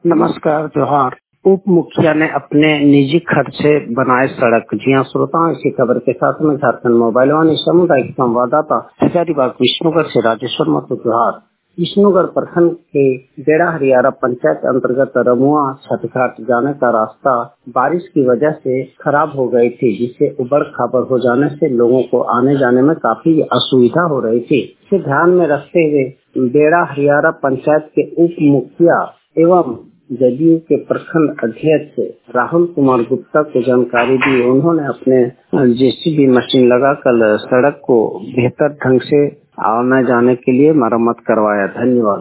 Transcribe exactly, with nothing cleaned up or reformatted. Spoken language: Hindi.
नमस्कार, जोहार। उप मुखिया ने अपने निजी खर्च से बनाए सड़क। जी हाँ श्रोताओं, इसी खबर के साथ में झारखंड मोबाइल वाणी सामुदायिक संवाददाता हजारीबाग विष्णुगढ़ से राजेश्वर महतो। जोहार। विष्णुगढ़ प्रखंड के बेड़ा हरियारा पंचायत अंतर्गत रमुआ छठघाट जाने का रास्ता बारिश की वजह से खराब हो गई थी, जिससे उबड़ खाबड़ हो जाने से लोगों को आने जाने में काफी असुविधा हो रही थी। इसे ध्यान में रखते हुए बेड़ा हरियारा पंचायत के उप मुखिया एवं जदयू के प्रखंड अध्यक्ष राहुल कुमार गुप्ता को जानकारी दी। उन्होंने अपने जेसीबी मशीन लगाकर सड़क को बेहतर ढंग से आने जाने के लिए मरम्मत करवाया। धन्यवाद।